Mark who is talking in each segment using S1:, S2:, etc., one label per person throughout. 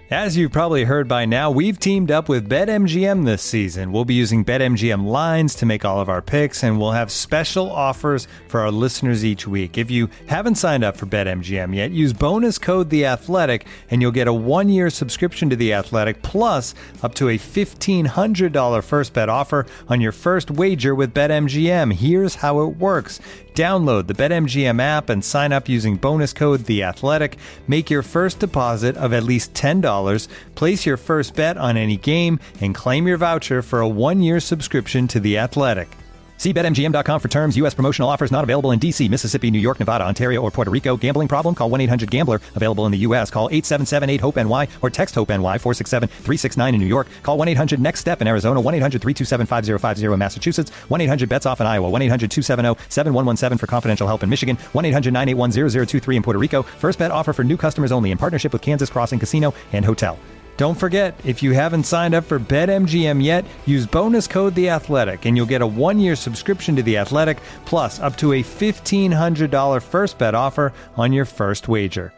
S1: As you've probably heard by now, we've teamed up with BetMGM this season. We'll be using BetMGM lines to make all of our picks, and we'll have special offers for our listeners each week. If you haven't signed up for BetMGM yet, use bonus code The Athletic, and you'll get a 1-year subscription to The Athletic, plus up to a $1,500 first bet offer on your first wager with BetMGM. Here's how it works. Download the BetMGM app and sign up using bonus code The Athletic. Make your first deposit of at least $10. Place your first bet on any game and claim your voucher for a 1-year subscription to The Athletic. See BetMGM.com for terms. U.S. promotional offers not available in D.C., Mississippi, New York, Nevada, Ontario, or Puerto Rico. Gambling problem? Call 1-800-GAMBLER. Available in the U.S. Call 877-8-HOPE-NY or text HOPE-NY 467-369 in New York. Call 1-800-NEXT-STEP in Arizona. 1-800-327-5050 in Massachusetts. 1-800-BETS-OFF in Iowa. 1-800-270-7117 for confidential help in Michigan. 1-800-981-0023 in Puerto Rico. First bet offer for new customers only in partnership with Kansas Crossing Casino and Hotel. Don't forget, if you haven't signed up for BetMGM yet, use bonus code The Athletic, and you'll get a 1-year subscription to The Athletic, plus up to a $1,500 first bet offer on your first wager.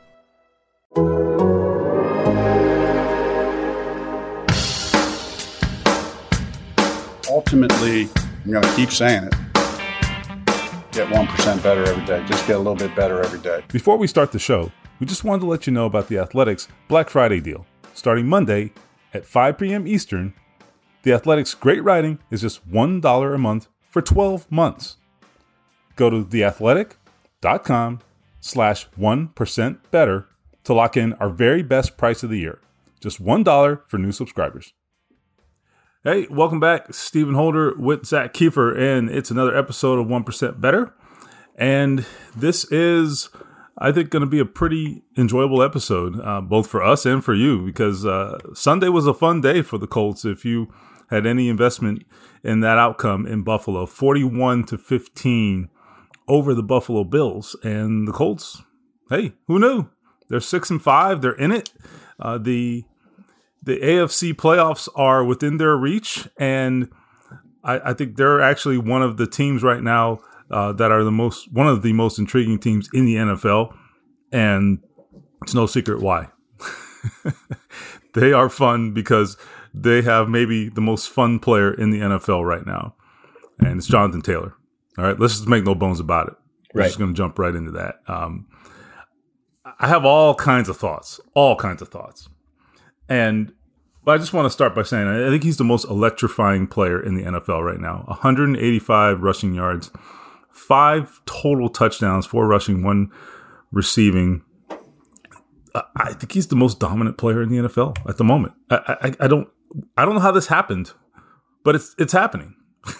S2: Ultimately, I'm going to keep saying it. Get 1% better every day. Just get a little bit better every day.
S3: Before we start the show, we just wanted to let you know about The Athletic's Black Friday deal. Starting Monday at 5 p.m. Eastern, The Athletic's great writing is just $1 a month for 12 months. Go to theathletic.com/1% better to lock in our very best price of the year. Just $1 for new subscribers. Hey, welcome back. Stephen Holder with Zach Kiefer, and it's another episode of 1% Better. And this is, I think, going to be a pretty enjoyable episode, both for us and for you, because Sunday was a fun day for the Colts. If you had any investment in that outcome in Buffalo, 41-15 over the Buffalo Bills, and the Colts, hey, who knew? They're 6-5. They're in it. The AFC playoffs are within their reach, and I think they're actually one of the teams right now that are one of the most intriguing teams in the NFL, and it's no secret why. They are fun because they have maybe the most fun player in the NFL right now, and it's Jonathan Taylor. All right, let's just make no bones about it. We're just going to jump right into that. I have all kinds of thoughts, but I just want to start by saying I think he's the most electrifying player in the NFL right now. 185 rushing yards, 5 total touchdowns, 4 rushing, 1 receiving. I think he's the most dominant player in the NFL at the moment. I don't know how this happened, but it's happening.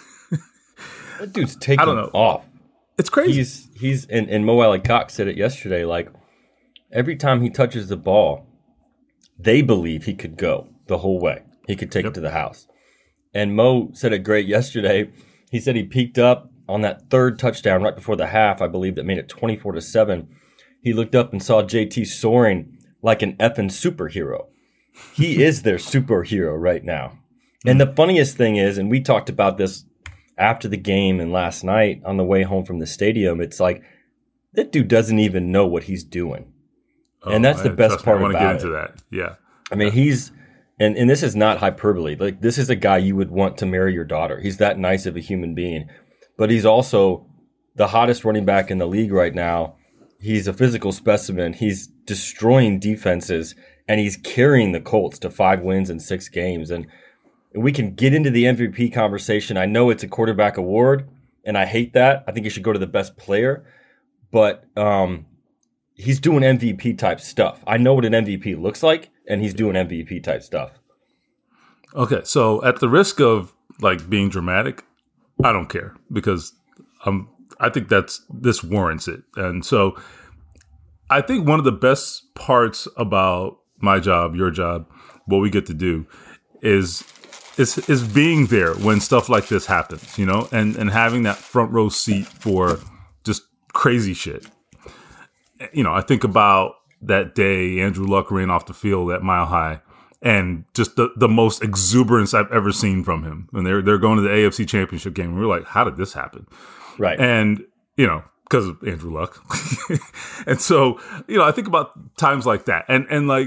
S4: That dude's taking off.
S3: It's crazy.
S4: He's and Mo Alley-Cox said it yesterday. Like, every time he touches the ball, they believe he could go the whole way. He could take it to the house. And Mo said it great yesterday. He said he peeked up on that third touchdown right before the half, I believe, that made it 24-7. He looked up and saw JT soaring like an effing superhero. He is their superhero right now. And the funniest thing is, and we talked about this after the game and last night on the way home from the stadium, it's like, that dude doesn't even know what he's doing. And that's the best part about it. I want to get into
S3: that. Yeah.
S4: I mean, he's, and this is not hyperbole. Like, this is a guy you would want to marry your daughter. He's that nice of a human being. But he's also the hottest running back in the league right now. He's a physical specimen. He's destroying defenses, and he's carrying the Colts to 5 wins in 6 games. And we can get into the MVP conversation. I know it's a quarterback award, and I hate that. I think it should go to the best player. But he's doing MVP type stuff. I know what an MVP looks like, and he's doing MVP type stuff.
S3: Okay, so at the risk of like being dramatic, I don't care, because I think this warrants it. And so I think one of the best parts about my job, your job, what we get to do is being there when stuff like this happens, you know, and having that front row seat for just crazy shit. You know, I think about that day Andrew Luck ran off the field at Mile High, and just the most exuberance I've ever seen from him. And they're going to the AFC Championship game. And we were like, how did this happen?
S4: Right.
S3: And, you know, because of Andrew Luck. And so, you know, I think about times like that. And like,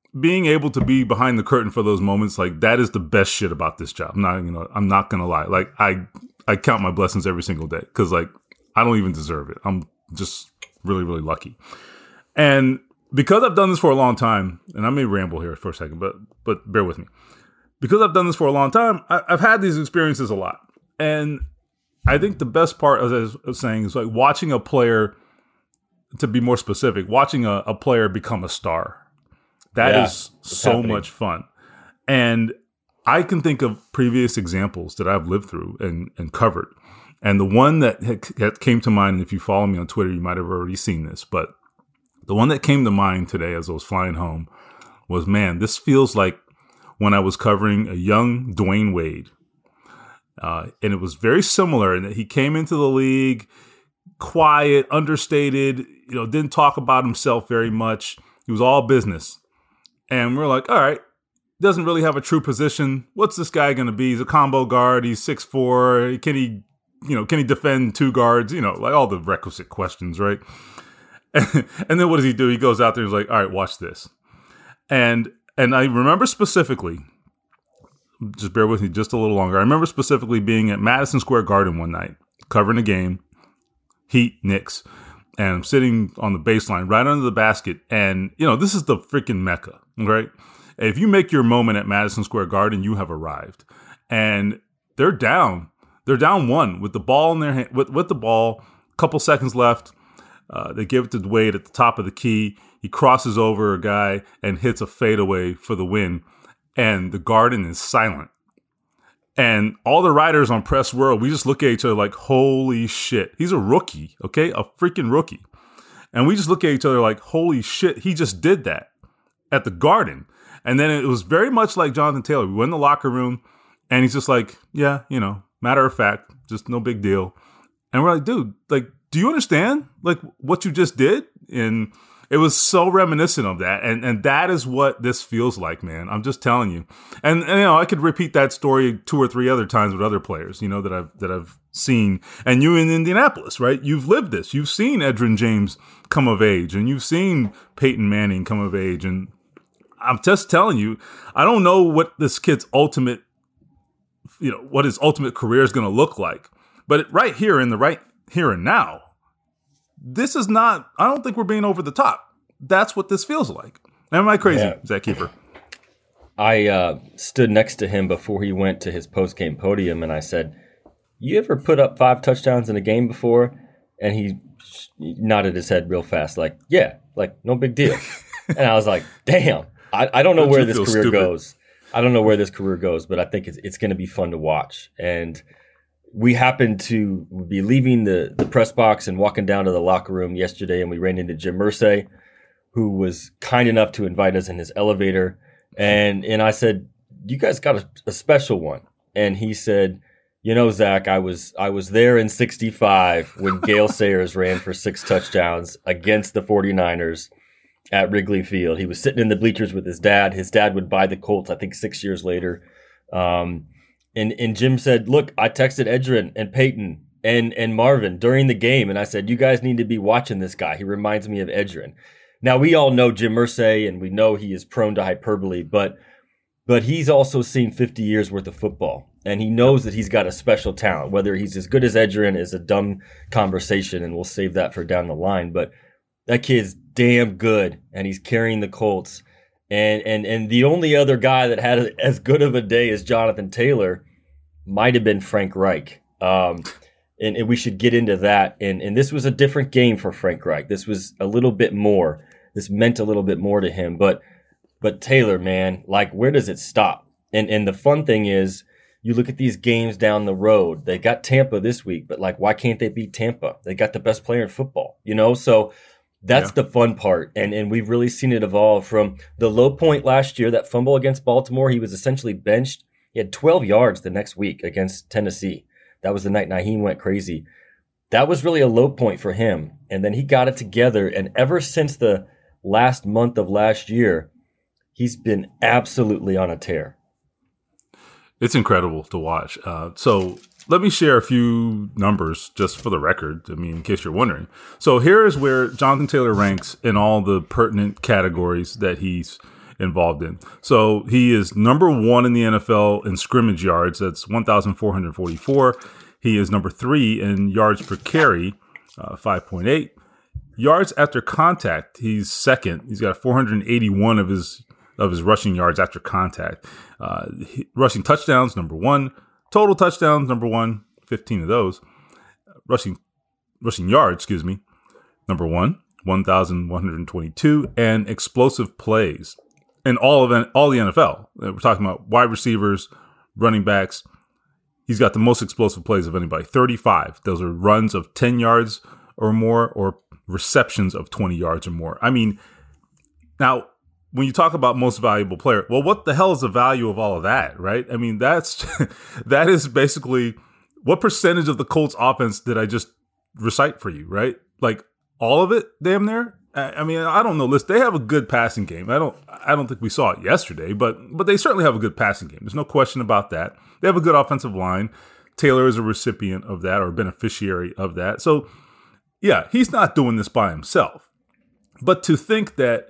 S3: being able to be behind the curtain for those moments, like that is the best shit about this job. I'm not gonna lie. Like I count my blessings every single day because like I don't even deserve it. I'm just really, really lucky. And because I've done this for a long time, and I may ramble here for a second, but bear with me. Because I've done this for a long time, I've had these experiences a lot. And I think the best part, as I was saying, is like watching a player, to be more specific, watching a player become a star. That is so much fun. And I can think of previous examples that I've lived through and covered. And the one that came to mind, and if you follow me on Twitter, you might have already seen this, but the one that came to mind today as I was flying home was, man, this feels like when I was covering a young Dwayne Wade. And it was very similar in that he came into the league quiet, understated, didn't talk about himself very much. He was all business. And we're like, all right, doesn't really have a true position. What's this guy going to be? He's a combo guard. He's 6'4". Can he defend two guards? Like all the requisite questions, right? And then what does he do? He goes out there and he's like, all right, watch this. And I remember specifically, just bear with me just a little longer. I remember specifically being at Madison Square Garden one night, covering a game, Heat, Knicks, and I'm sitting on the baseline right under the basket. And, this is the freaking Mecca, right? If you make your moment at Madison Square Garden, you have arrived. And they're down. They're down one with the ball in their hand, with the ball, a couple seconds left. They give it to Wade at the top of the key. He crosses over a guy and hits a fadeaway for the win. And the Garden is silent. And all the writers on Press World, we just look at each other like, holy shit. He's a rookie, okay? A freaking rookie. And we just look at each other like, holy shit, he just did that at the Garden. And then it was very much like Jonathan Taylor. We went in the locker room, and he's just like, yeah, matter of fact, just no big deal. And we're like, dude, like, do you understand, like, what you just did? And it was so reminiscent of that. And that is what this feels like, man. I'm just telling you. And I could repeat that story 2 or 3 other times with other players, that I've seen. And you in Indianapolis, right? You've lived this. You've seen Edgerrin James come of age, and you've seen Peyton Manning come of age. And I'm just telling you, I don't know what this kid's ultimate, what his ultimate career is going to look like. But right here and now, this is not, I don't think we're being over the top. That's what this feels like. Am I crazy, Zach Kiefer?
S4: I stood next to him before he went to his post-game podium, and I said, you ever put up 5 touchdowns in a game before? And he nodded his head real fast, like, yeah, like, no big deal. And I was like, damn, I don't know where this career goes. I don't know where this career goes, but I think it's going to be fun to watch. And we happened to be leaving the press box and walking down to the locker room yesterday, and we ran into Jim Irsay, who was kind enough to invite us in his elevator. And I said, you guys got a special one. And he said, Zach, I was there in 65 when Gale Sayers ran for 6 touchdowns against the 49ers at Wrigley Field. He was sitting in the bleachers with his dad. His dad would buy the Colts, I think 6 years later. And Jim said, look, I texted Edgerrin and Peyton and Marvin during the game, and I said, you guys need to be watching this guy. He reminds me of Edgerrin. Now, we all know Jim Irsay, and we know he is prone to hyperbole, but he's also seen 50 years worth of football, and he knows that he's got a special talent. Whether he's as good as Edgerrin is a dumb conversation, and we'll save that for down the line. But that kid's damn good, and he's carrying the Colts. And the only other guy that had as good of a day as Jonathan Taylor might have been Frank Reich. And we should get into that. And this was a different game for Frank Reich. This was a little bit more. This meant a little bit more to him. But Taylor, man, like, where does it stop? And the fun thing is, you look at these games down the road. They got Tampa this week, but like, why can't they beat Tampa? They got the best player in football, So that's the fun part. And we've really seen it evolve from the low point last year, that fumble against Baltimore. He was essentially benched. He had 12 yards the next week against Tennessee. That was the night Naheem went crazy. That was really a low point for him. And then he got it together. And ever since the last month of last year, he's been absolutely on a tear.
S3: It's incredible to watch. So let me share a few numbers just for the record. I mean, in case you're wondering. So here is where Jonathan Taylor ranks in all the pertinent categories that he's involved in. So he is number 1 in the NFL in scrimmage yards. That's 1,444. He is number 3 in yards per carry, 5.8. Yards after contact, he's second. He's got 481 of his rushing yards after contact. Rushing touchdowns, number 1. Total touchdowns, number 1, 15 of those. Rushing yards, number 1, 1,122. And explosive plays in all the NFL. We're talking about wide receivers, running backs. He's got the most explosive plays of anybody, 35. Those are runs of 10 yards or more, or receptions of 20 yards or more. I mean, now, when you talk about most valuable player, well, what the hell is the value of all of that, right? I mean, that is basically, what percentage of the Colts offense did I just recite for you, right? Like all of it, damn near. I mean, I don't know. Listen, they have a good passing game. I don't think we saw it yesterday, but they certainly have a good passing game. There's no question about that. They have a good offensive line. Taylor is a recipient of that, or beneficiary of that. So, yeah, he's not doing this by himself. But to think that,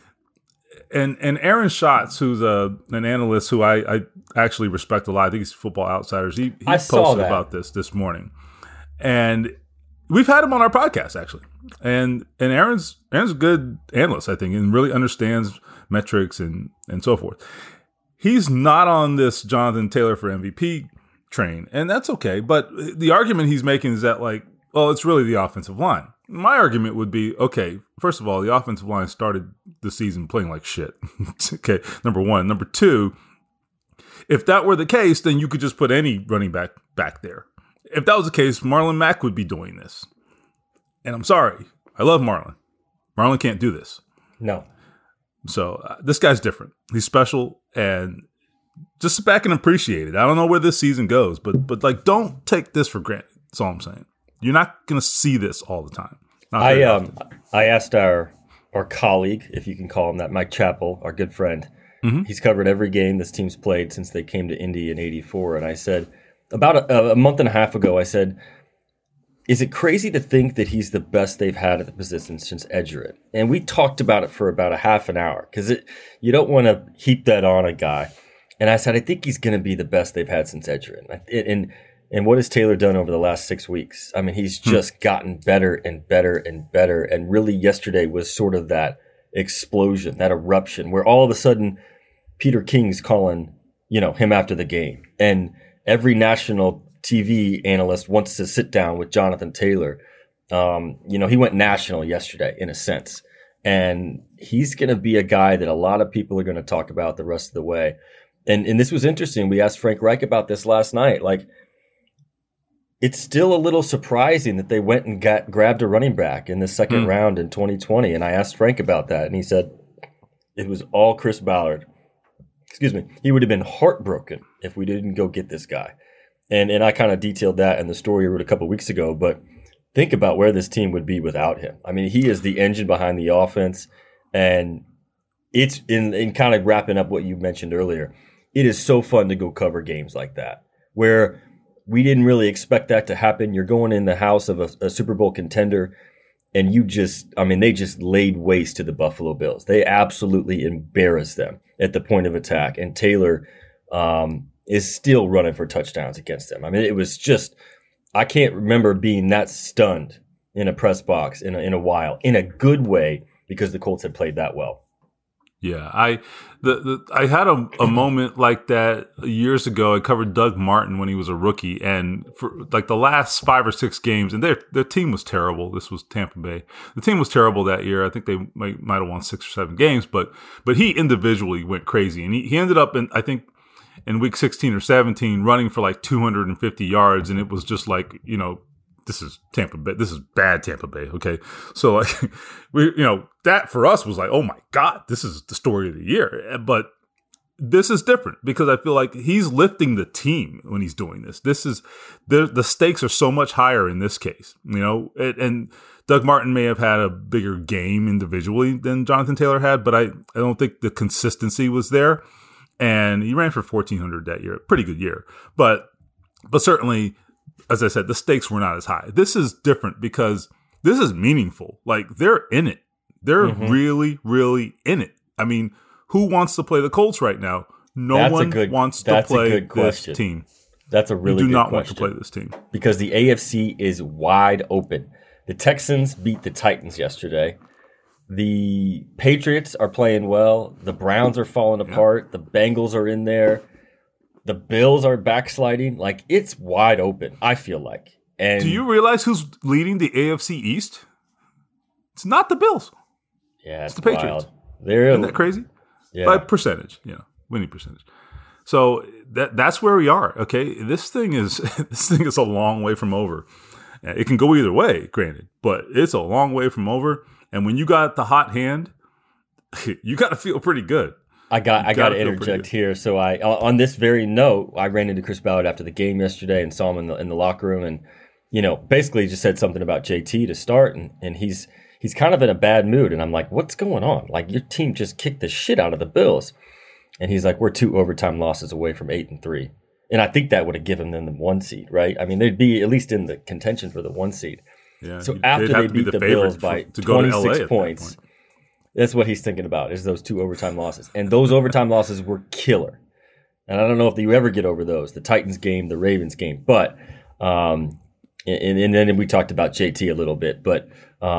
S3: and Aaron Schatz, who's an analyst who I actually respect a lot, I think he's Football Outsiders, he posted about this morning. And we've had him on our podcast, actually. And Aaron's a good analyst, I think, and really understands metrics and so forth. He's not on this Jonathan Taylor for MVP train, and that's okay. But the argument he's making is that, like, well, it's really the offensive line. My argument would be, okay, first of all, the offensive line started the season playing like shit. Okay, number 1. Number 2, if that were the case, then you could just put any running back there. If that was the case, Marlon Mack would be doing this. And I'm sorry, I love Marlon. Marlon can't do this.
S4: No.
S3: So this guy's different. He's special, and just sit back and appreciate it. I don't know where this season goes, but like, don't take this for granted. That's all I'm saying. You're not going to see this all the time.
S4: I asked our colleague, if you can call him that, Mike Chappell, our good friend. Mm-hmm. He's covered every game this team's played since they came to Indy in '84. And I said, about a month and a half ago, I said, is it crazy to think that he's the best they've had at the position since Edgerrin? And we talked about it for about a half an hour, because you don't want to heap that on a guy. And I said, I think he's going to be the best they've had since Edgerrin. And what has Taylor done over the last 6 weeks? I mean, he's just gotten better and better and better. And really, yesterday was sort of that explosion, that eruption, where all of a sudden Peter King's calling, him after the game. And every national TV analyst wants to sit down with Jonathan Taylor. He went national yesterday, in a sense. And he's going to be a guy that a lot of people are going to talk about the rest of the way. And this was interesting. We asked Frank Reich about this last night. Like, it's still a little surprising that they went and grabbed a running back in the second round in 2020. And I asked Frank about that, and he said it was all Chris Ballard. Excuse me. He would have been heartbroken if we didn't go get this guy. And I kind of detailed that in the story I wrote a couple of weeks ago. But think about where this team would be without him. I mean, he is the engine behind the offense. And it's in kind of wrapping up what you mentioned earlier. It is so fun to go cover games like that, where we didn't really expect that to happen. You're going in the house of a Super Bowl contender, and they just laid waste to the Buffalo Bills. They absolutely embarrassed them at the point of attack. And Taylor is still running for touchdowns against them. I mean, it was just, I can't remember being that stunned in a press box in a while, in a good way, because the Colts had played that well.
S3: Yeah, I had a moment like that years ago. I covered Doug Martin when he was a rookie, and for like the last 5 or 6 games, and their team was terrible. This was Tampa Bay. The team was terrible that year. I think they might have won 6 or 7 games, but he individually went crazy, and he ended up in week 16 or 17 running for like 250 yards, and it was just like, this is Tampa Bay. This is bad Tampa Bay. Okay. So like that for us was like, oh my God, this is the story of the year. But this is different because I feel like he's lifting the team when he's doing this. This is the stakes are so much higher in this case, and Doug Martin may have had a bigger game individually than Jonathan Taylor had, but I don't think the consistency was there. And he ran for 1,400 that year. Pretty good year. But certainly, as I said, the stakes were not as high. This is different because this is meaningful. Like, they're in it. They're really, really in it. I mean, who wants to play the Colts right now? No one wants to play this team.
S4: That's a really good question.
S3: You do not want to play this team.
S4: Because the AFC is wide open. The Texans beat the Titans yesterday. The Patriots are playing well. The Browns are falling apart. The Bengals are in there. The Bills are backsliding. Like, it's wide open, I feel like. And
S3: do you realize who's leading the AFC East? It's not the Bills.
S4: Yeah,
S3: it's the Patriots.
S4: Wild.
S3: Isn't that crazy?
S4: Yeah.
S3: By percentage, winning percentage. So that's where we are. Okay, this thing is a long way from over. It can go either way, granted, but it's a long way from over. And when you got the hot hand, you got to feel pretty good.
S4: I got to interject here. So on this very note, I ran into Chris Ballard after the game yesterday and saw him in the locker room, and basically just said something about JT to start, and he's kind of in a bad mood. And I'm like, what's going on? Like, your team just kicked the shit out of the Bills. And he's like, we're 2 overtime losses away from 8-3. And I think that would have given them the 1 seed, right? I mean, they'd be at least in the contention for the 1 seed.
S3: Yeah,
S4: so after they beat the Bills by 26 points, that's what he's thinking about, is those 2 overtime losses. And those overtime losses were killer. And I don't know if you ever get over those, the Titans game, the Ravens game. But, and then we talked about JT a little bit. But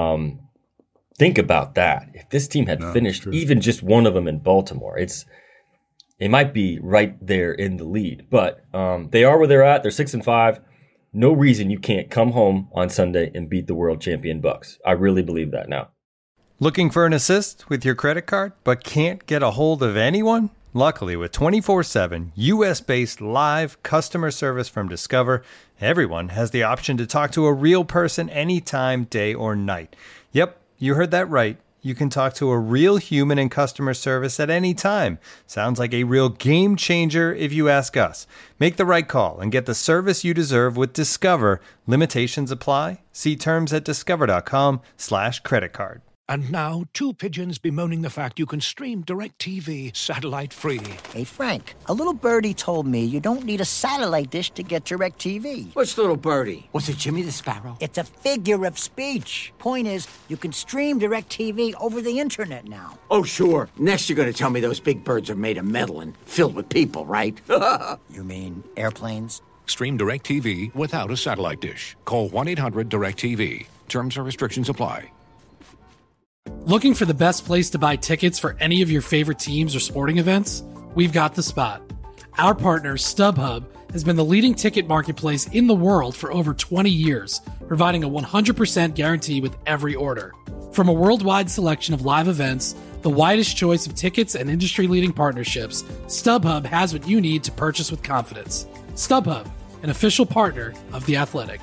S4: think about that. If this team had finished even just one of them in Baltimore, it might be right there in the lead, but they are where they're at. They're 6-5. No reason you can't come home on Sunday and beat the world champion Bucks. I really believe that now.
S1: Looking for an assist with your credit card, but can't get a hold of anyone? Luckily, with 24/7 U.S.-based live customer service from Discover, everyone has the option to talk to a real person anytime, day or night. Yep, you heard that right. You can talk to a real human in customer service at any time. Sounds like a real game changer if you ask us. Make the right call and get the service you deserve with Discover. Limitations apply. See terms at discover.com/creditcard.
S5: And now, 2 pigeons bemoaning the fact you can stream DirecTV satellite-free.
S6: Hey, Frank, a little birdie told me you don't need a satellite dish to get DirecTV.
S7: Which little birdie? Was it Jimmy the Sparrow?
S6: It's a figure of speech. Point is, you can stream DirecTV over the internet now.
S7: Oh, sure. Next you're going to tell me those big birds are made of metal and filled with people, right?
S6: You mean airplanes?
S5: Stream DirecTV without a satellite dish. Call 1-800-DirecTV. Terms and restrictions apply.
S8: Looking for the best place to buy tickets for any of your favorite teams or sporting events? We've got the spot. Our partner, StubHub, has been the leading ticket marketplace in the world for over 20 years, providing a 100% guarantee with every order. From a worldwide selection of live events, the widest choice of tickets and industry-leading partnerships, StubHub has what you need to purchase with confidence. StubHub, an official partner of The Athletic.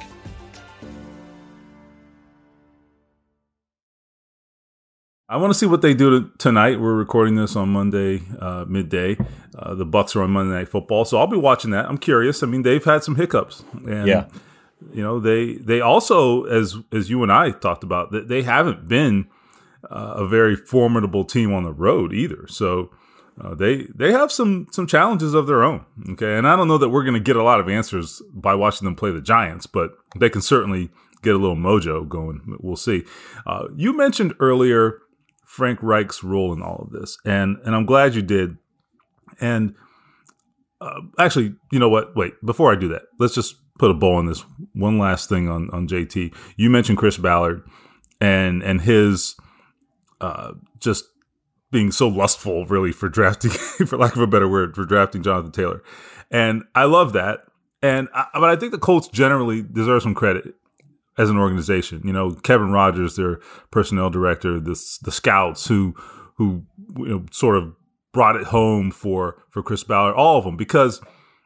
S3: I want to see what they do tonight. We're recording this on Monday midday. The Bucs are on Monday Night Football, so I'll be watching that. I'm curious. I mean, they've had some hiccups, and they also, as you and I talked about, they haven't been a very formidable team on the road either. So they have some challenges of their own. Okay, and I don't know that we're going to get a lot of answers by watching them play the Giants, but they can certainly get a little mojo going. We'll see. You mentioned earlier Frank Reich's role in all of this, and I'm glad you did. And actually, you know what? Wait, before I do that, let's just put a bow on this. One last thing on JT. You mentioned Chris Ballard and his just being so lustful, really, for drafting, for lack of a better word, for drafting Jonathan Taylor. And I love that. But I think the Colts generally deserve some credit as an organization. You know, Kevin Rogers, their personnel director, the scouts who sort of brought it home for Chris Ballard, all of them, because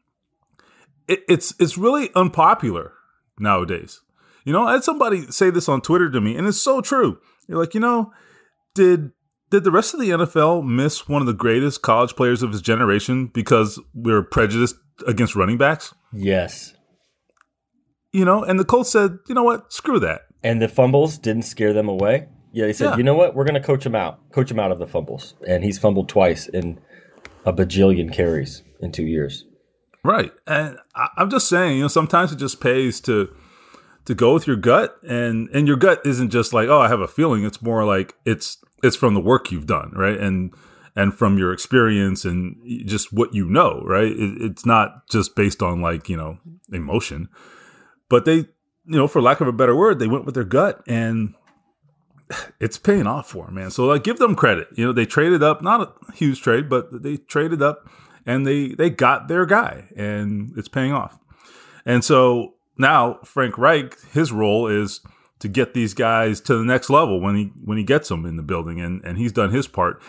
S3: it's really unpopular nowadays. You know, I had somebody say this on Twitter to me, and it's so true. You're like, did the rest of the NFL miss one of the greatest college players of his generation because we're prejudiced against running backs?
S4: Yes.
S3: And the Colts said, you know what, screw that.
S4: And the fumbles didn't scare them away. Yeah, they said, you know what, we're going to coach him out of the fumbles. And he's fumbled twice in a bajillion carries in 2 years. Right.
S3: And I'm just saying, sometimes it just pays to go with your gut. And your gut isn't just like, oh, I have a feeling. It's more like it's from the work you've done, right? And and from your experience and just what you know, right? It's not just based on like, emotion, but they, for lack of a better word, they went with their gut, and it's paying off for them, man. So like, give them credit. They traded up, not a huge trade, but they traded up and they got their guy, and it's paying off. And so now Frank Reich, his role is to get these guys to the next level when he gets them in the building, and he's done his part.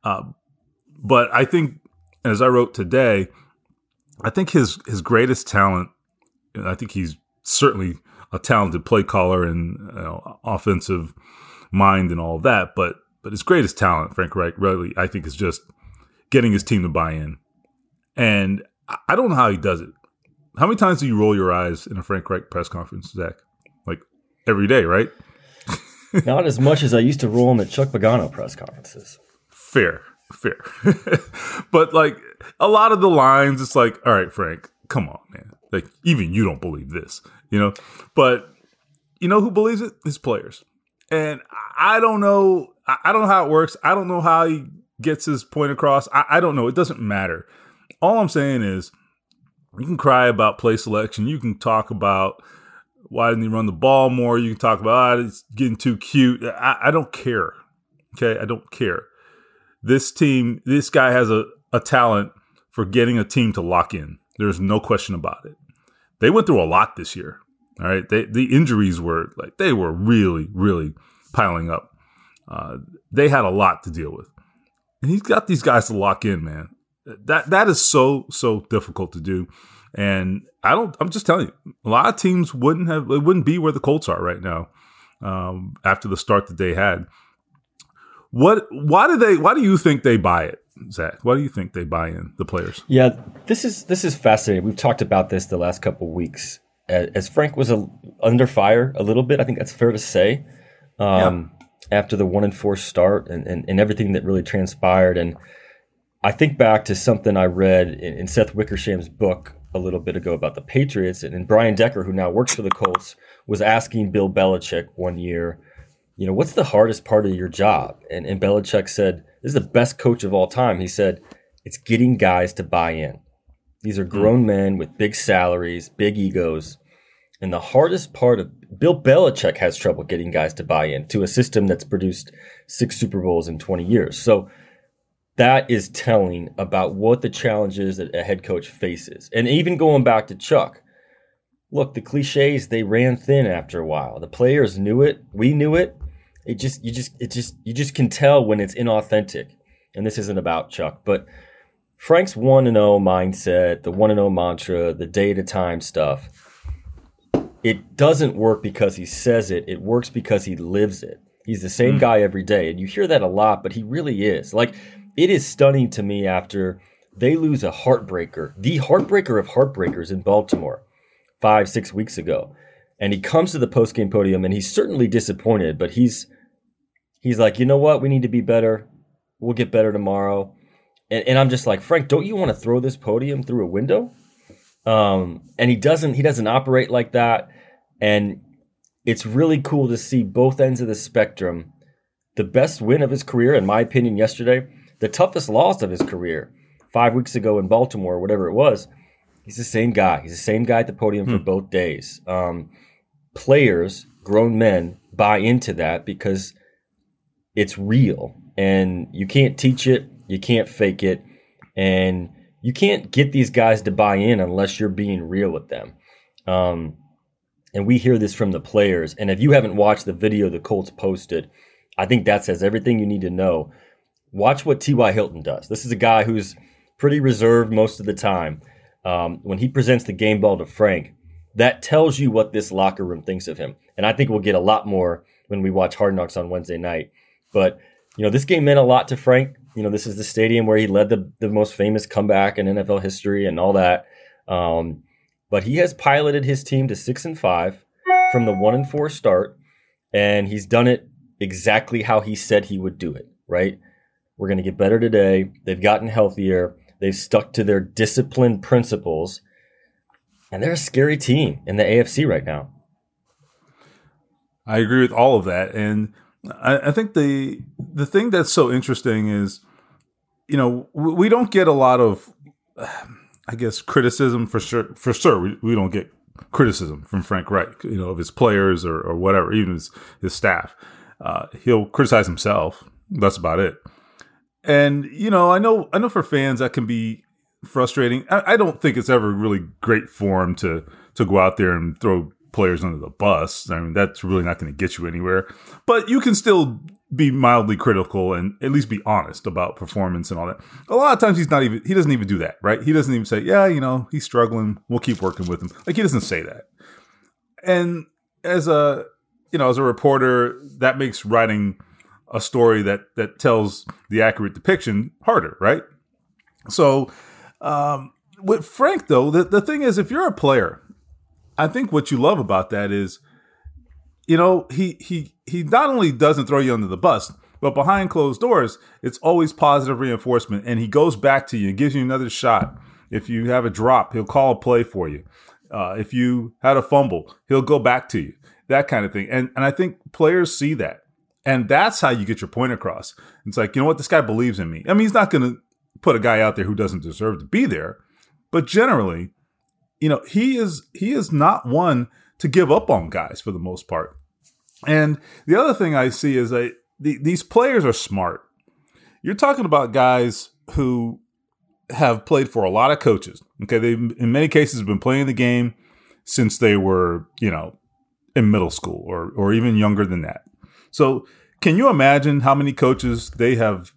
S3: But I think, as I wrote today, I think his greatest talent, and I think he's certainly a talented play caller and offensive mind and all of that, but his greatest talent, Frank Reich, really, I think, is just getting his team to buy in. And I don't know how he does it. How many times do you roll your eyes in a Frank Reich press conference, Zach? Like every day, right?
S4: Not as much as I used to roll them at Chuck Pagano press conferences.
S3: Fair. But like a lot of the lines, it's like, all right, Frank, come on, man. Like, even you don't believe this, But who believes it? His players. And I don't know. I don't know how it works. I don't know how he gets his point across. I don't know. It doesn't matter. All I'm saying is, you can cry about play selection. You can talk about why didn't he run the ball more. You can talk about it's getting too cute. I don't care. Okay, I don't care. This guy has a talent for getting a team to lock in. There's no question about it. They went through a lot this year. All right, the injuries were really, really piling up. They had a lot to deal with, and he's got these guys to lock in, man. That is so difficult to do, and I'm just telling you, a lot of teams wouldn't be where the Colts are right now after the start that they had. Why do you think they buy it, Zach? Why do you think they buy in, the players?
S4: Yeah, this is fascinating. We've talked about this the last couple of weeks. As Frank was under fire a little bit, I think that's fair to say, after the 1-4 start and everything that really transpired. And I think back to something I read in Seth Wickersham's book a little bit ago about the Patriots, and Brian Decker, who now works for the Colts, was asking Bill Belichick one year, what's the hardest part of your job? And Belichick said, this is the best coach of all time. He said, it's getting guys to buy in. These are grown men with big salaries, big egos. And the hardest part of Bill Belichick has trouble getting guys to buy in to a system that's produced 6 Super Bowls in 20 years. So that is telling about what the challenge is that a head coach faces. And even going back to Chuck, look, the cliches, they ran thin after a while. The players knew it. We knew it. You just can tell when it's inauthentic. And this isn't about Chuck, but Frank's 1-0 mindset, the 1-0 mantra, the day-at-a-time stuff, it doesn't work because he says it. It works because he lives it. He's the same guy every day. And you hear that a lot, but he really is. Like, it is stunning to me after they lose a heartbreaker, the heartbreaker of heartbreakers in Baltimore 5-6 weeks ago. And he comes to the postgame podium, and he's certainly disappointed, but he's like, you know what? We need to be better. We'll get better tomorrow. And I'm just like, Frank, don't you want to throw this podium through a window? And he doesn't operate like that. And it's really cool to see both ends of the spectrum. The best win of his career, in my opinion, yesterday, the toughest loss of his career 5 weeks ago in Baltimore, whatever it was. He's the same guy. He's the same guy at the podium for both days. Players, grown men, buy into that because it's real. And you can't teach it. You can't fake it. And you can't get these guys to buy in unless you're being real with them. And we hear this from the players. And if you haven't watched the video the Colts posted, I think that says everything you need to know. Watch what T.Y. Hilton does. This is a guy who's pretty reserved most of the time. When he presents the game ball to Frank, that tells you what this locker room thinks of him. And I think we'll get a lot more when we watch Hard Knocks on Wednesday night. But, this game meant a lot to Frank. This is the stadium where he led the most famous comeback in NFL history and all that. But he has piloted his team to 6-5 from the 1-4 start, and he's done it exactly how he said he would do it, right? We're going to get better today. They've gotten healthier. They've stuck to their disciplined principles, and they're a scary team in the AFC right now.
S3: I agree with all of that. And I think the thing that's so interesting is, we don't get a lot of, I guess, criticism for sure. For sure, we don't get criticism from Frank Reich, of his players or whatever, even his staff. He'll criticize himself. That's about it. And, I know for fans that can be frustrating. I don't think it's ever really great form to go out there and throw players under the bus. I mean, that's really not going to get you anywhere. But you can still be mildly critical and at least be honest about performance and all that. A lot of times he doesn't even do that, right? He doesn't even say, he's struggling. We'll keep working with him. Like, he doesn't say that. And as a reporter, that makes writing a story that tells the accurate depiction harder, right? So with Frank, though, the thing is, if you're a player, I think what you love about that is, he not only doesn't throw you under the bus, but behind closed doors, it's always positive reinforcement. And he goes back to you and gives you another shot. If you have a drop, he'll call a play for you. If you had a fumble, he'll go back to you, that kind of thing. And I think players see that. And that's how you get your point across. It's like, this guy believes in me. I mean, he's not going to put a guy out there who doesn't deserve to be there. But generally, he is not one to give up on guys for the most part. And the other thing I see is that these players are smart. You're talking about guys who have played for a lot of coaches. Okay, they in many cases have been playing the game since they were, in middle school or even younger than that. So can you imagine how many coaches they have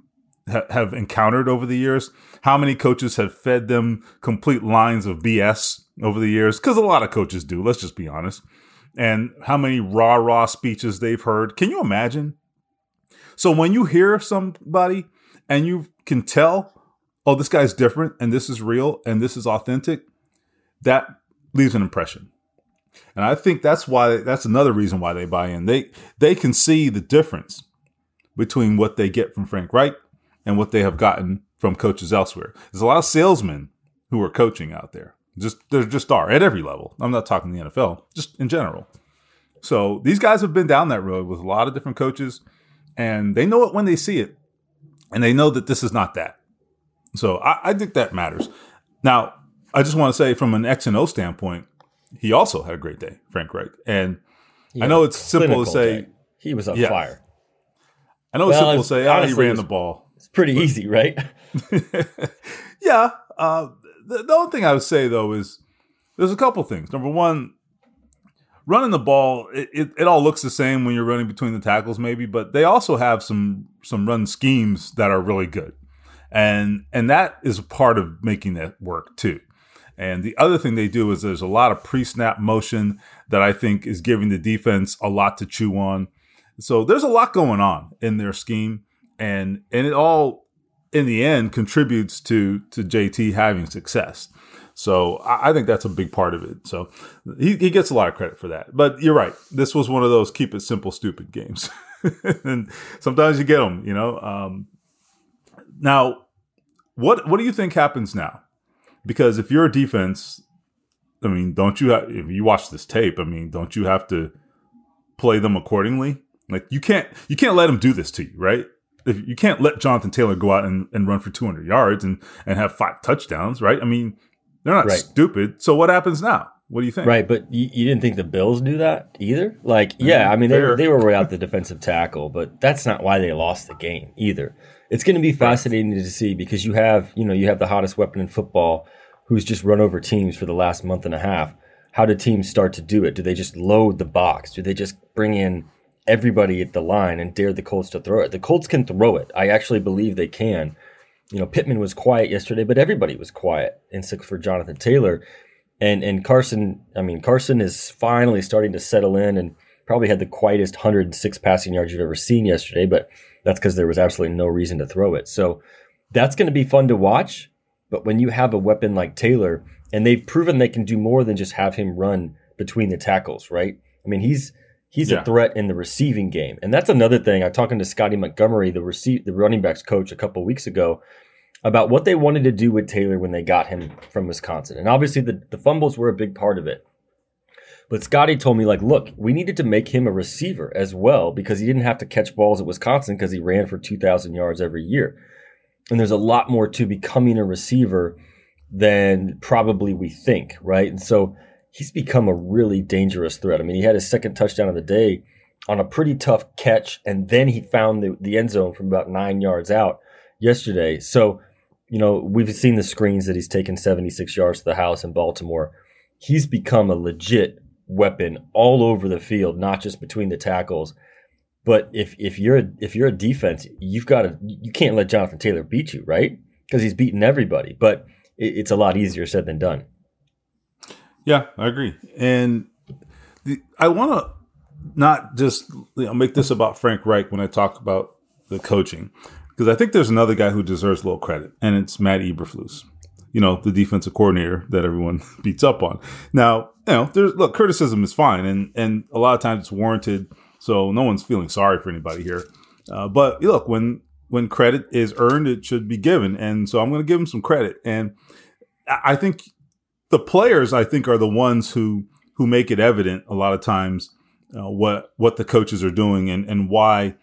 S3: encountered over the years? How many coaches have fed them complete lines of BS over the years? Because a lot of coaches do, let's just be honest. And how many rah-rah speeches they've heard. Can you imagine? So when you hear somebody and you can tell, oh, this guy's different and this is real and this is authentic, that leaves an impression. And I think that's another reason why they buy in. They can see the difference between what they get from Frank Reich and what they have gotten from coaches elsewhere. There's a lot of salesmen who are coaching out there. There just are at every level. I'm not talking the NFL, just in general. So these guys have been down that road with a lot of different coaches, and they know it when they see it, and they know that this is not that. So I think that matters. Now, I just want to say from an X and O standpoint, he also had a great day, Frank Reich. And I know it's simple to say.
S4: Day. He was on fire.
S3: I know it's simple to say, honestly, he ran the ball.
S4: It's pretty easy, right?
S3: Yeah. The only thing I would say, though, is there's a couple things. Number one, running the ball, it all looks the same when you're running between the tackles maybe, but they also have some run schemes that are really good. And that is a part of making that work, too. And the other thing they do is there's a lot of pre-snap motion that I think is giving the defense a lot to chew on. So there's a lot going on in their scheme, and it all, in the end, contributes to JT having success. So I think that's a big part of it. So he gets a lot of credit for that. But you're right. This was one of those keep it simple, stupid games. And sometimes you get them, Now, what do you think happens now? Because if you're a defense, I mean, if you watch this tape, I mean, don't you have to play them accordingly? Like, you can't let them do this to you, right? You can't let Jonathan Taylor go out and run for 200 yards and have 5 touchdowns, right? I mean, they're not stupid. So what happens now? What do you think?
S4: Right, but you didn't think the Bills do that either? Like, yeah, I mean, they were without the defensive tackle, but that's not why they lost the game either. It's going to be fascinating to see because you have the hottest weapon in football who's just run over teams for the last month and a half. How do teams start to do it? Do they just load the box? Do they just bring in everybody at the line and dare the Colts to throw it? The Colts can throw it. I actually believe they can. Pittman was quiet yesterday, but everybody was quiet except for Jonathan Taylor. And Carson is finally starting to settle in and probably had the quietest 106 passing yards you've ever seen yesterday, but that's because there was absolutely no reason to throw it. So that's going to be fun to watch. But when you have a weapon like Taylor, and they've proven they can do more than just have him run between the tackles, right? I mean, he's a threat in the receiving game. And that's another thing. I was talking to Scotty Montgomery, the running backs coach, a couple of weeks ago, about what they wanted to do with Taylor when they got him from Wisconsin. And obviously the fumbles were a big part of it. But Scotty told me, look, we needed to make him a receiver as well because he didn't have to catch balls at Wisconsin because he ran for 2,000 yards every year. And there's a lot more to becoming a receiver than probably we think, right? And so he's become a really dangerous threat. I mean, he had his second touchdown of the day on a pretty tough catch, and then he found the end zone from about 9 yards out yesterday. So, we've seen the screens that he's taken 76 yards to the house in Baltimore. He's become a legit weapon all over the field, not just between the tackles. But if you're a defense, you can't let Jonathan Taylor beat you, right? Because he's beaten everybody. But it's a lot easier said than done.
S3: Yeah, I agree. And I want to not just make this about Frank Reich when I talk about the coaching, because I think there's another guy who deserves a little credit, and it's Matt Eberflus, the defensive coordinator that everyone beats up on. Now, criticism is fine, and a lot of times it's warranted, so no one's feeling sorry for anybody here. But look, when credit is earned, it should be given, and so I'm going to give him some credit. And I think the players, are the ones who make it evident a lot of times what the coaches are doing and why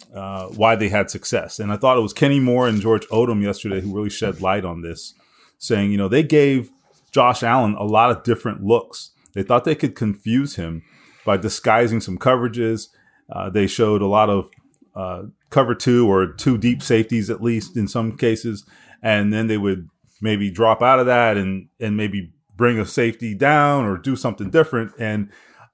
S3: they had success. And I thought it was Kenny Moore and George Odom yesterday who really shed light on this, saying, they gave Josh Allen a lot of different looks. They thought they could confuse him by disguising some coverages. They showed a lot of cover 2 or 2 deep safeties, at least in some cases. And then they would maybe drop out of that and maybe bring a safety down or do something different. And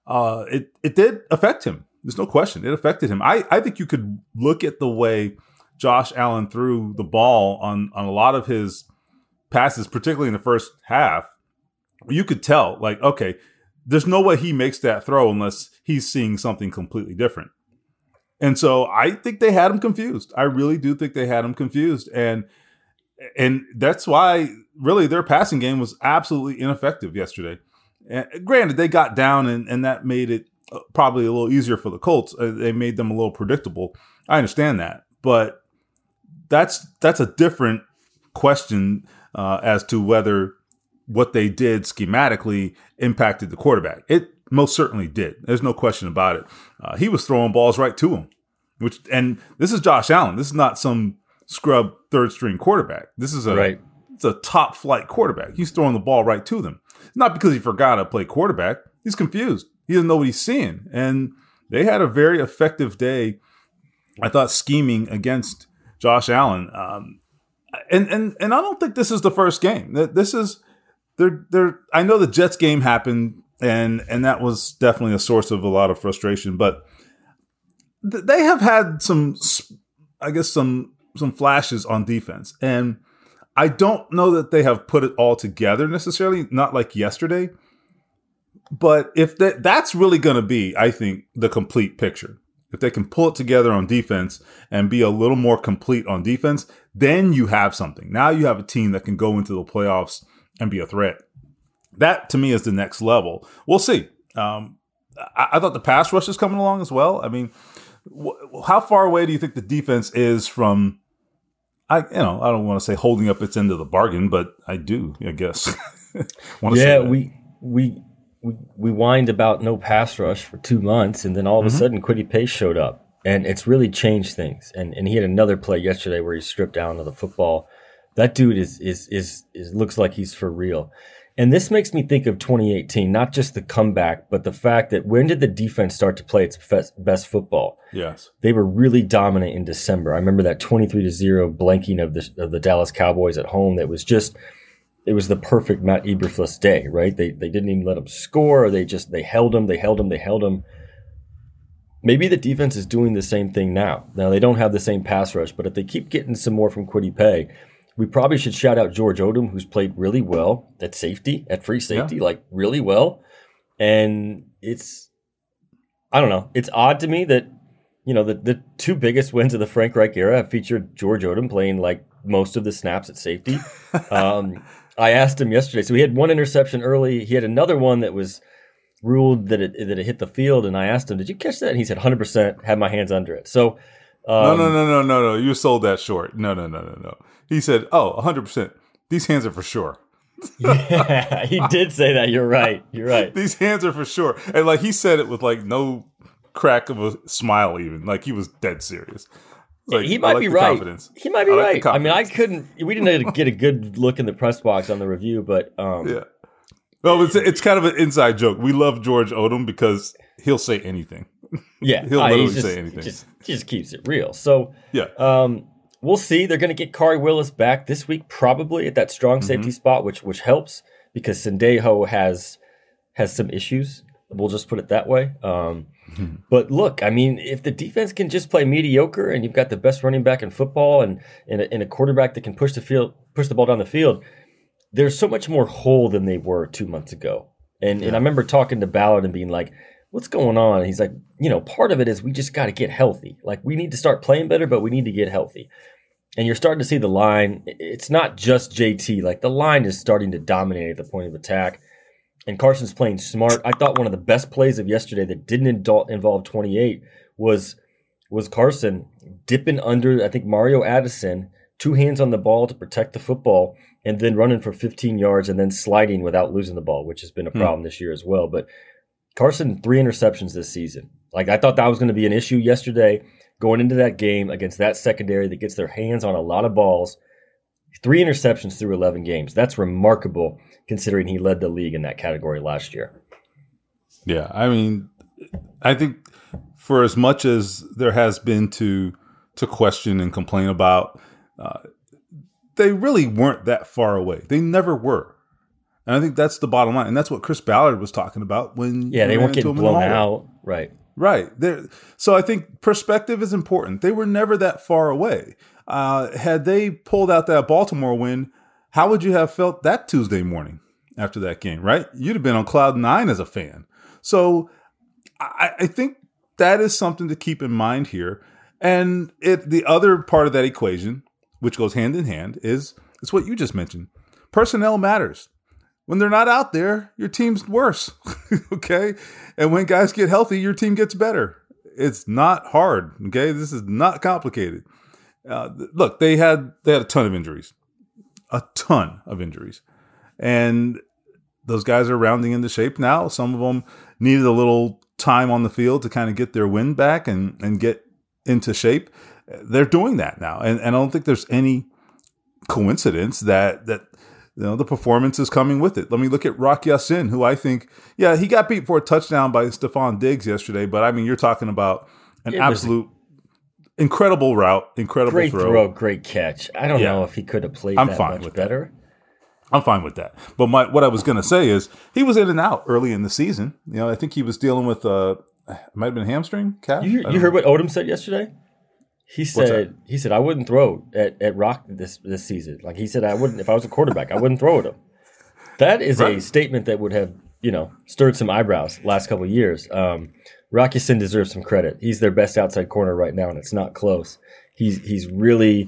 S3: it did affect him. There's no question. It affected him. I think you could look at the way Josh Allen threw the ball on a lot of his passes, particularly in the first half. You could tell, okay, there's no way he makes that throw unless he's seeing something completely different. And so I think they had him confused. I really do think they had him confused. And that's why really their passing game was absolutely ineffective yesterday. And granted, they got down and that made it probably a little easier for the Colts. They made them a little predictable. I understand that. But that's a different question as to whether what they did schematically impacted the quarterback. It most certainly did. There's no question about it. He was throwing balls right to him. And this is Josh Allen. This is not some scrub third-string quarterback. This is it's a top-flight quarterback. He's throwing the ball right to them. Not because he forgot to play quarterback. He's confused. He doesn't know what he's seeing. And they had a very effective day, I thought, scheming against Josh Allen. And I don't think this is the first game. This is I know the Jets game happened, and that was definitely a source of a lot of frustration. But they have had some flashes on defense, and I don't know that they have put it all together necessarily, not like yesterday. But if that's really going to be, I think, the complete picture. If they can pull it together on defense and be a little more complete on defense, then you have something. Now you have a team that can go into the playoffs and be a threat. That, to me, is the next level. We'll see. I thought the pass rush is coming along as well. I mean, how far away do you think the defense is from, I don't want to say holding up its end of the bargain, but I do, I guess.
S4: We whined about no pass rush for 2 months, and then all of a sudden Kwity Paye showed up, and it's really changed things. And he had another play yesterday where he stripped down to the football. That dude is looks like he's for real. And this makes me think of 2018, not just the comeback, but the fact that when did the defense start to play its best football?
S3: Yes.
S4: They were really dominant in December. I remember that 23-0 blanking of the Dallas Cowboys at home. That was just, it was the perfect Matt Eberflus day, right? They didn't even let them score. They held them. Maybe the defense is doing the same thing now. Now, they don't have the same pass rush, but if they keep getting some more from Kwity Paye, we probably should shout out George Odom, who's played really well at free safety, really well. And I don't know. It's odd to me that, the 2 biggest wins of the Frank Reich era have featured George Odom playing most of the snaps at safety. I asked him yesterday. So he had 1 interception early. He had another one that was ruled that it hit the field. And I asked him, did you catch that? And he said, 100%, had my hands under it. So
S3: No. You sold that short. No. He said, 100%. These hands are for sure.
S4: Yeah, he did say that. You're right.
S3: These hands are for sure. And he said it with no crack of a smile even. He was dead serious. Like,
S4: he might be right.
S3: Confidence.
S4: He might be
S3: like
S4: right. I mean, we didn't get a good look in the press box on the review, but
S3: yeah. Well, it's kind of an inside joke. We love George Odom because he'll say anything.
S4: Yeah,
S3: he'll literally say anything.
S4: Just keeps it real. So
S3: yeah,
S4: we'll see. They're going to get Kari Willis back this week, probably at that strong safety spot, which helps because Sendejo has some issues. We'll just put it that way. But look, I mean, if the defense can just play mediocre and you've got the best running back in football and a quarterback that can push the ball down the field, there's so much more whole than they were 2 months ago. And I remember talking to Ballard and being like, what's going on? And he's like, part of it is we just got to get healthy. Like, we need to start playing better, but we need to get healthy. And you're starting to see the line. It's not just JT. Like, the line is starting to dominate at the point of attack. And Carson's playing smart. I thought one of the best plays of yesterday that didn't involve 28 was Carson dipping under, I think, Mario Addison, 2 hands on the ball to protect the football, and then running for 15 yards and then sliding without losing the ball, which has been a problem this year as well. But Carson, 3 interceptions this season. Like, I thought that was going to be an issue yesterday going into that game against that secondary that gets their hands on a lot of balls. 3 interceptions through 11 games. That's remarkable considering he led the league in that category last year.
S3: Yeah, I mean, I think for as much as there has been to question and complain about, they really weren't that far away. They never were. And I think that's the bottom line. And that's what Chris Ballard was talking about when
S4: they weren't getting blown out. Right.
S3: Right. So I think perspective is important. They were never that far away. Had they pulled out that Baltimore win, how would you have felt that Tuesday morning after that game, right? You'd have been on cloud 9 as a fan. So I think that is something to keep in mind here. And the other part of that equation, which goes hand in hand, is what you just mentioned. Personnel matters. When they're not out there, your team's worse, okay? And when guys get healthy, your team gets better. It's not hard, okay? This is not complicated. Look, they had a ton of injuries. And those guys are rounding into shape now. Some of them needed a little time on the field to kind of get their wind back and get into shape. They're doing that now. And I don't think there's any coincidence that the performance is coming with it. Let me look at Rock Ya-Sin, who I think, he got beat for a touchdown by Stephon Diggs yesterday. But, I mean, you're talking about an absolute incredible route, incredible
S4: great throw, great catch. I don't know if he could have played that much better.
S3: I'm fine with that. But what I was going to say is he was in and out early in the season. I think he was dealing with it might have been a hamstring calf.
S4: You heard what Odom said yesterday? He said I wouldn't throw at Rock this season. Like, he said, I wouldn't, if I was a quarterback, I wouldn't throw at him. That is a statement that would have, stirred some eyebrows last couple of years. Rock Ya-Sin deserves some credit. He's their best outside corner right now, and it's not close. He's really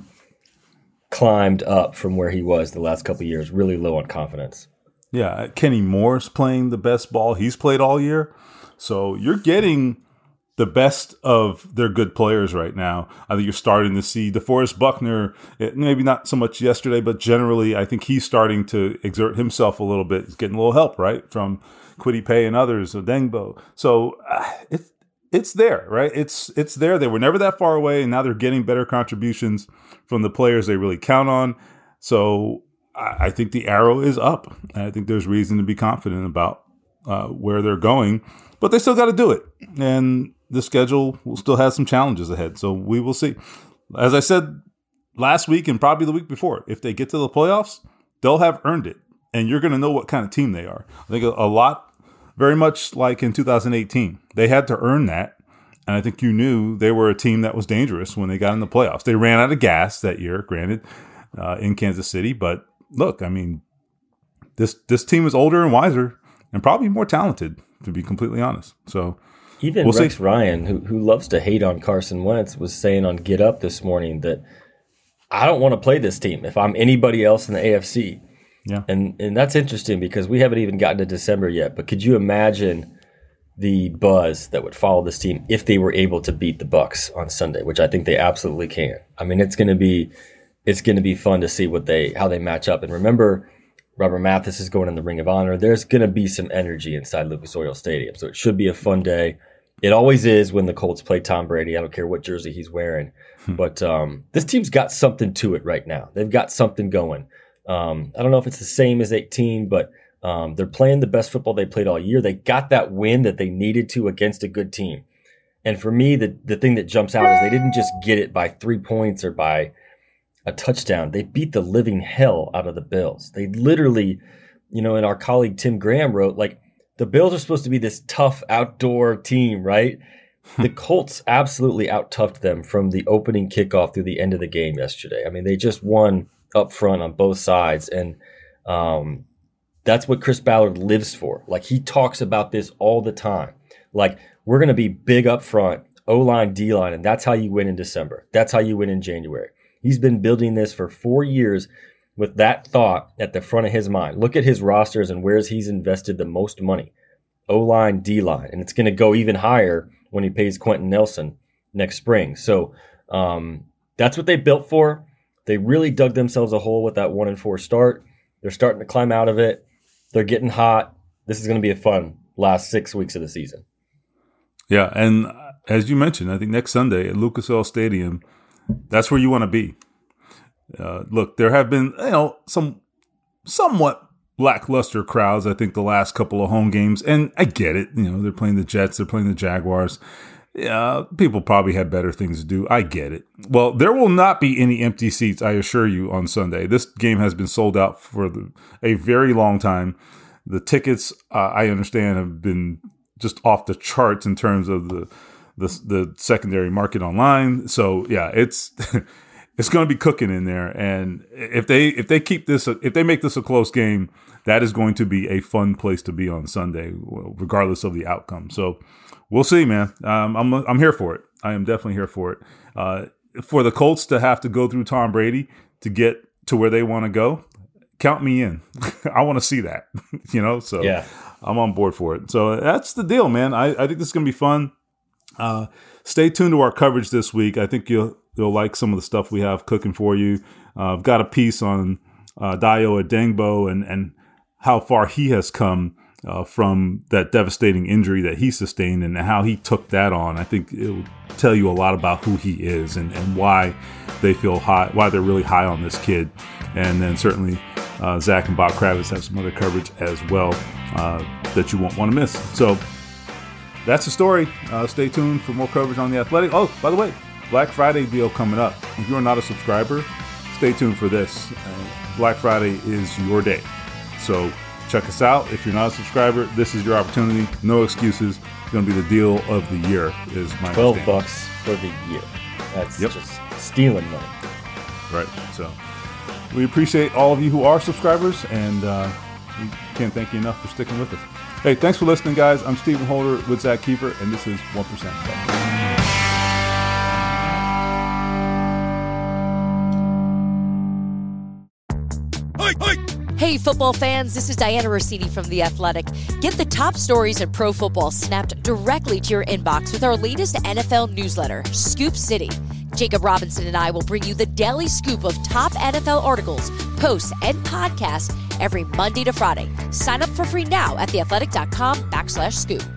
S4: climbed up from where he was the last couple of years, really low on confidence.
S3: Yeah, Kenny Moore's playing the best ball he's played all year. So you're getting the best of their good players right now. I think you're starting to see DeForest Buckner, maybe not so much yesterday, but generally I think he's starting to exert himself a little bit. He's getting a little help, right, from Kwity Paye and others, Odengbo. So it's there, right? It's there. They were never that far away, and now they're getting better contributions from the players they really count on. So I think the arrow is up, and I think there's reason to be confident about where they're going. But they still got to do it, and the schedule will still have some challenges ahead. So we will see. As I said last week and probably the week before, if they get to the playoffs, they'll have earned it, and you're going to know what kind of team they are. I think a lot, very much like in 2018, they had to earn that, and I think you knew they were a team that was dangerous when they got in the playoffs. They ran out of gas that year, granted, in Kansas City, but look, I mean, this team is older and wiser and probably more talented, to be completely honest. So
S4: even Rex Ryan, who loves to hate on Carson Wentz, was saying on Get Up this morning that I don't want to play this team if I'm anybody else in the AFC.
S3: Yeah.
S4: And that's interesting because we haven't even gotten to December yet. But could you imagine the buzz that would follow this team if they were able to beat the Bucs on Sunday, which I think they absolutely can. I mean, it's going to be fun to see how they match up. And remember, Robert Mathis is going in the Ring of Honor. There's going to be some energy inside Lucas Oil Stadium. So it should be a fun day. It always is when the Colts play Tom Brady. I don't care what jersey he's wearing. But this team's got something to it right now. They've got something going. I don't know if it's the same as 18, but they're playing the best football they played all year. They got that win that they needed to against a good team. And for me, the thing that jumps out is they didn't just get it by 3 points or by a touchdown. They beat the living hell out of the Bills. They literally, and our colleague Tim Graham wrote, like, the Bills are supposed to be this tough outdoor team, right? The Colts absolutely out-toughed them from the opening kickoff through the end of the game yesterday. I mean, they just won up front on both sides, and that's what Chris Ballard lives for. Like, he talks about this all the time. Like, we're going to be big up front, O-line, D-line, and that's how you win in December. That's how you win in January. He's been building this for 4 years with that thought at the front of his mind. Look at his rosters and where he's invested the most money. O-line, D-line, and it's going to go even higher when he pays Quentin Nelson next spring. So that's what they built for. They really dug themselves a hole with that 1-4 start. They're starting to climb out of it. They're getting hot. This is going to be a fun last 6 weeks of the season.
S3: Yeah, and as you mentioned, I think next Sunday at Lucas Oil Stadium, that's where you want to be. Look, there have been some somewhat lackluster crowds, I think, the last couple of home games. And I get it. They're playing the Jets. They're playing the Jaguars. Yeah, people probably had better things to do. I get it. Well, there will not be any empty seats, I assure you, on Sunday. This game has been sold out for a very long time. The tickets, I understand, have been just off the charts in terms of the secondary market online. So, yeah, it's it's going to be cooking in there. And if they keep this, if they make this a close game, that is going to be a fun place to be on Sunday, regardless of the outcome. So we'll see, man. I'm here for it. I am definitely here for it. For the Colts to have to go through Tom Brady to get to where they want to go, count me in. I want to see that, so yeah. I'm on board for it. So that's the deal, man. I think this is going to be fun. Stay tuned to our coverage this week. I think you'll like some of the stuff we have cooking for you. I've got a piece on Dayo Adengbo and how far he has come from that devastating injury that he sustained and how he took that on. I think it will tell you a lot about who he is and why they feel high, why they're really high on this kid. And then certainly Zach and Bob Kravitz have some other coverage as well that you won't want to miss. So that's the story. Stay tuned for more coverage on The Athletic. Oh, by the way, Black Friday deal coming up. If you're not a subscriber, stay tuned for this. Black Friday is your day. So check us out. If you're not a subscriber, this is your opportunity. No excuses. It's going to be the deal of the year is my
S4: $12 for the year. That's just stealing money.
S3: Right. So we appreciate all of you who are subscribers, and we can't thank you enough for sticking with us. Hey, thanks for listening, guys. I'm Stephen Holder with Zach Kiefer, and this is 1%.
S9: Hey, football fans, this is Diana Rossini from The Athletic. Get the top stories in pro football snapped directly to your inbox with our latest NFL newsletter, Scoop City. Jacob Robinson and I will bring you the daily scoop of top NFL articles, posts, and podcasts every Monday to Friday. Sign up for free now at theathletic.com/scoop.